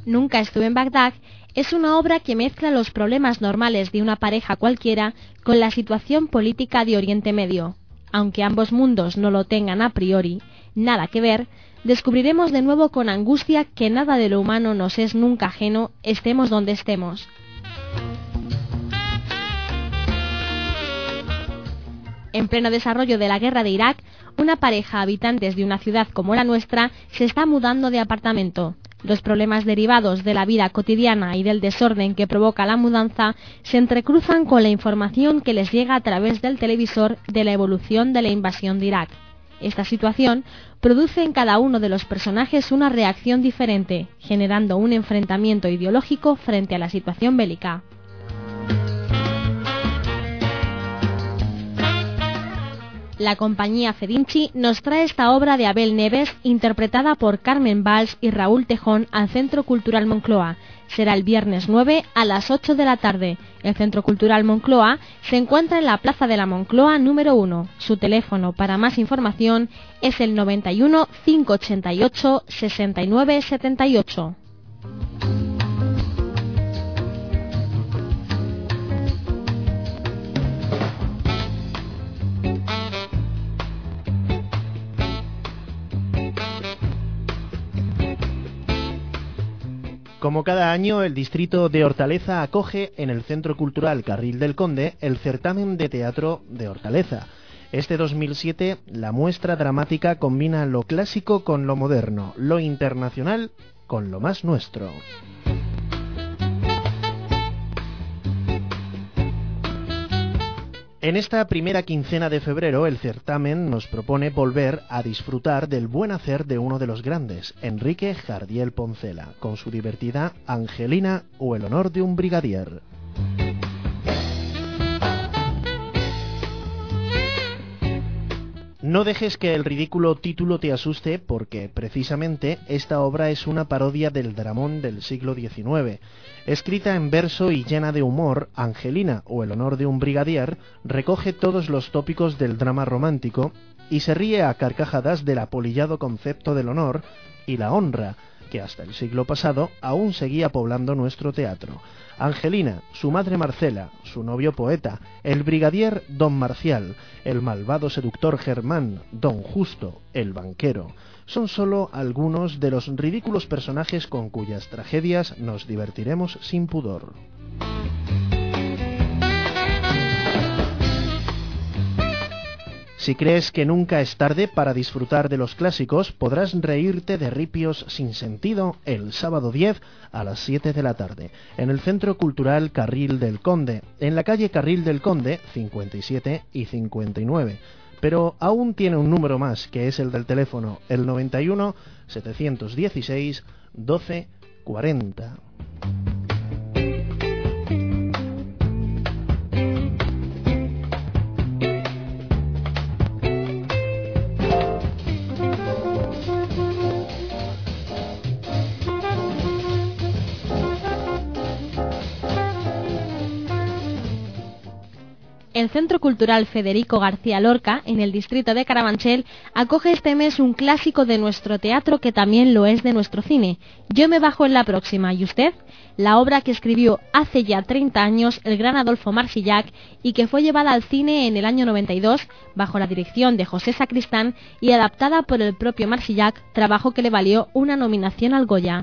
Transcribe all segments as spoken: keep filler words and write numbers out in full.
Nunca estuve en Bagdad es una obra que mezcla los problemas normales de una pareja cualquiera con la situación política de Oriente Medio. Aunque ambos mundos no lo tengan a priori nada que ver, descubriremos de nuevo con angustia que nada de lo humano nos es nunca ajeno, estemos donde estemos. En pleno desarrollo de la guerra de Irak, una pareja habitantes de una ciudad como la nuestra se está mudando de apartamento. Los problemas derivados de la vida cotidiana y del desorden que provoca la mudanza se entrecruzan con la información que les llega a través del televisor de la evolución de la invasión de Irak. Esta situación produce en cada uno de los personajes una reacción diferente, generando un enfrentamiento ideológico frente a la situación bélica. La compañía Fedinchi nos trae esta obra de Abel Neves, interpretada por Carmen Valls y Raúl Tejón, al Centro Cultural Moncloa. Será el viernes nueve a las ocho de la tarde. El Centro Cultural Moncloa se encuentra en la Plaza de la Moncloa número uno. Su teléfono para más información es el noventa y uno, cinco ochenta y ocho, sesenta y nueve setenta y ocho. Como cada año, el distrito de Hortaleza acoge en el Centro Cultural Carril del Conde el certamen de teatro de Hortaleza. Este dos mil siete, la muestra dramática combina lo clásico con lo moderno, lo internacional con lo más nuestro. En esta primera quincena de febrero, el certamen nos propone volver a disfrutar del buen hacer de uno de los grandes, Enrique Jardiel Poncela, con su divertida Angelina o el honor de un brigadier. No dejes que el ridículo título te asuste, porque precisamente esta obra es una parodia del dramón del siglo diecinueve. Escrita en verso y llena de humor, Angelina o el honor de un brigadier recoge todos los tópicos del drama romántico y se ríe a carcajadas del apolillado concepto del honor y la honra, que hasta el siglo pasado aún seguía poblando nuestro teatro. Angelina, su madre Marcela, su novio poeta, el brigadier Don Marcial, el malvado seductor Germán, Don Justo, el banquero, son solo algunos de los ridículos personajes con cuyas tragedias nos divertiremos sin pudor. Si crees que nunca es tarde para disfrutar de los clásicos, podrás reírte de ripios sin sentido el sábado diez a las siete de la tarde, en el Centro Cultural Carril del Conde, en la calle Carril del Conde cincuenta y siete y cincuenta y nueve. Pero aún tiene un número más, que es el del teléfono, el noventa y uno, setecientos dieciséis, doce cuarenta. El Centro Cultural Federico García Lorca, en el distrito de Carabanchel, acoge este mes un clásico de nuestro teatro que también lo es de nuestro cine. Yo me bajo en la próxima, ¿y usted? La obra que escribió hace ya treinta años el gran Adolfo Marsillac y que fue llevada al cine en el año noventa y dos bajo la dirección de José Sacristán y adaptada por el propio Marsillac, trabajo que le valió una nominación al Goya.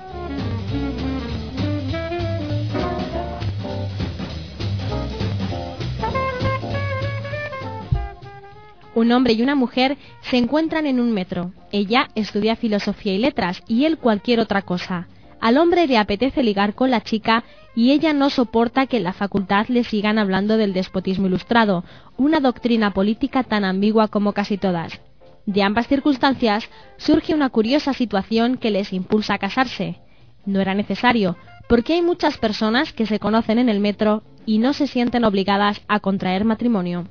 Un hombre y una mujer se encuentran en un metro. Ella estudia filosofía y letras y él cualquier otra cosa. Al hombre le apetece ligar con la chica y ella no soporta que en la facultad le sigan hablando del despotismo ilustrado, una doctrina política tan ambigua como casi todas. De ambas circunstancias surge una curiosa situación que les impulsa a casarse. No era necesario, porque hay muchas personas que se conocen en el metro y no se sienten obligadas a contraer matrimonio.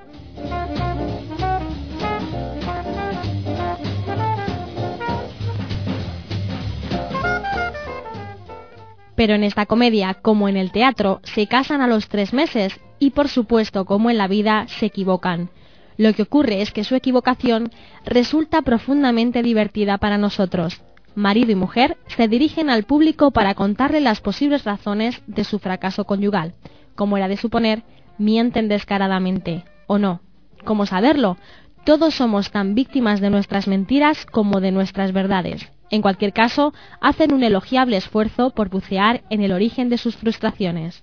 Pero en esta comedia, como en el teatro, se casan a los tres meses y, por supuesto, como en la vida, se equivocan. Lo que ocurre es que su equivocación resulta profundamente divertida para nosotros. marido y mujer, se dirigen al público para contarle las posibles razones de su fracaso conyugal. Como era de suponer, mienten descaradamente, ¿o no? ¿Cómo saberlo? Todos somos tan víctimas de nuestras mentiras como de nuestras verdades. En cualquier caso, hacen un elogiable esfuerzo por bucear en el origen de sus frustraciones.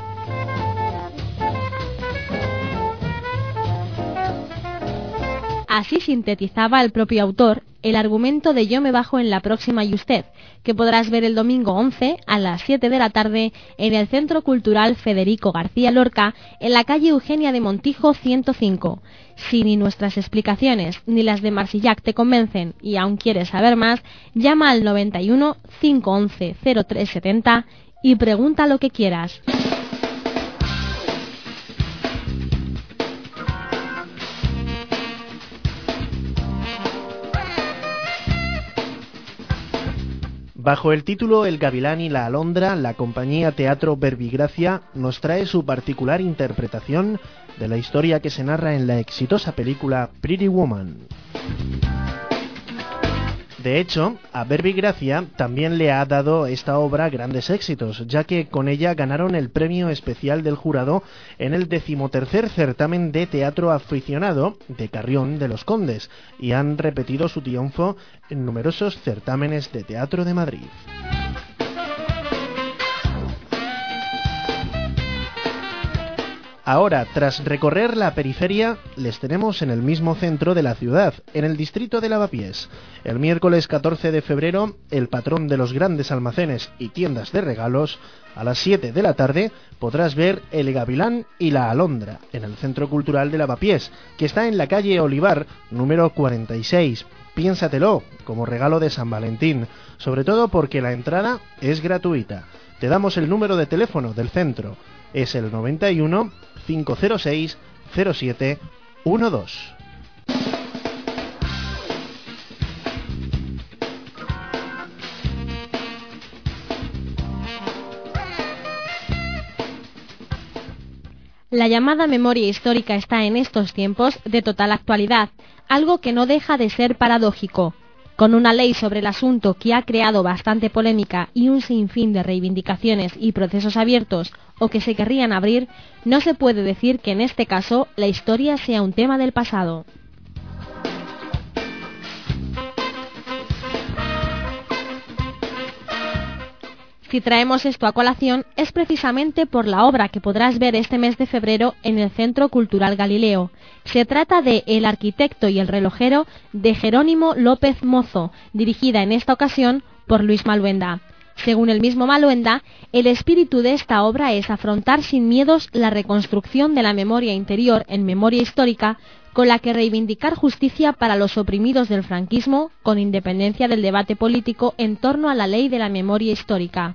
Así sintetizaba el propio autor el argumento de Yo me bajo en la próxima y usted, que podrás ver el domingo once a las siete de la tarde en el Centro Cultural Federico García Lorca, en la calle Eugenia de Montijo ciento cinco. Si ni nuestras explicaciones ni las de Marsillac te convencen y aún quieres saber más, llama al noventa y uno, cinco once, cero tres setenta y pregunta lo que quieras. Bajo el título El Gavilán y la Alondra, la compañía Teatro Verbigracia nos trae su particular interpretación de la historia que se narra en la exitosa película Pretty Woman. De hecho, a Verbigracia también le ha dado esta obra grandes éxitos, ya que con ella ganaron el premio especial del jurado en el decimotercer certamen de teatro aficionado de Carrión de los Condes y han repetido su triunfo en numerosos certámenes de teatro de Madrid. Ahora, tras recorrer la periferia, les tenemos en el mismo centro de la ciudad, en el distrito de Lavapiés. El miércoles catorce de febrero, el patrón de los grandes almacenes y tiendas de regalos, a las siete de la tarde, podrás ver El Gavilán y la Alondra, en el Centro Cultural de Lavapiés, que está en la calle Olivar, número cuarenta y seis. Piénsatelo, como regalo de San Valentín, sobre todo porque la entrada es gratuita. Te damos el número de teléfono del centro. Es el noventa y uno, cinco cero seis, cero siete uno dos. La llamada memoria histórica está en estos tiempos de total actualidad, algo que no deja de ser paradójico. Con una ley sobre el asunto que ha creado bastante polémica y un sinfín de reivindicaciones y procesos abiertos o que se querrían abrir, no se puede decir que en este caso la historia sea un tema del pasado. Si traemos esto a colación es precisamente por la obra que podrás ver este mes de febrero en el Centro Cultural Galileo. Se trata de El arquitecto y el relojero de Jerónimo López Mozo, dirigida en esta ocasión por Luis Maluenda. Según el mismo Maluenda, el espíritu de esta obra es afrontar sin miedos la reconstrucción de la memoria interior en memoria histórica, con la que reivindicar justicia para los oprimidos del franquismo, con independencia del debate político en torno a la ley de la memoria histórica.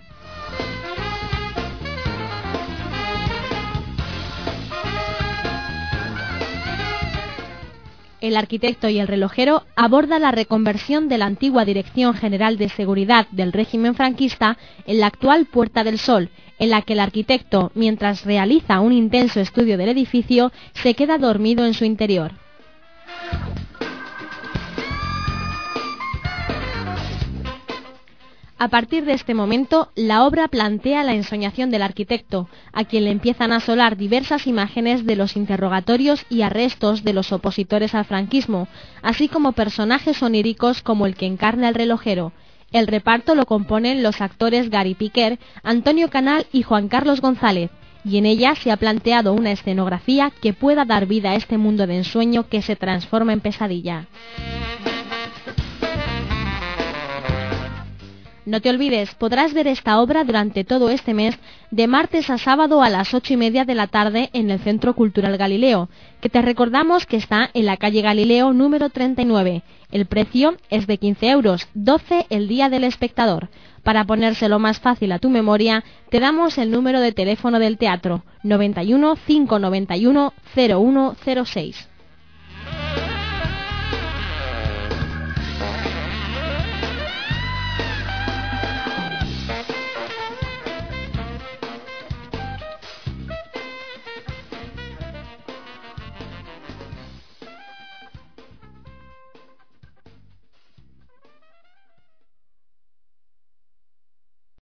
El arquitecto y el relojero aborda la reconversión de la antigua Dirección General de Seguridad del régimen franquista en la actual Puerta del Sol, en la que el arquitecto, mientras realiza un intenso estudio del edificio, se queda dormido en su interior. A partir de este momento, la obra plantea la ensoñación del arquitecto, a quien le empiezan a asolar diversas imágenes de los interrogatorios y arrestos de los opositores al franquismo, así como personajes oníricos como el que encarna el relojero. El reparto lo componen los actores Gary Piquer, Antonio Canal y Juan Carlos González, y en ella se ha planteado una escenografía que pueda dar vida a este mundo de ensueño que se transforma en pesadilla. No te olvides, podrás ver esta obra durante todo este mes, de martes a sábado a las ocho y media de la tarde en el Centro Cultural Galileo, que te recordamos que está en la calle Galileo número treinta y nueve. El precio es de quince euros, doce el día del espectador. Para ponérselo más fácil a tu memoria, te damos el número de teléfono del teatro, noventa y uno, cinco noventa y uno, cero uno cero seis.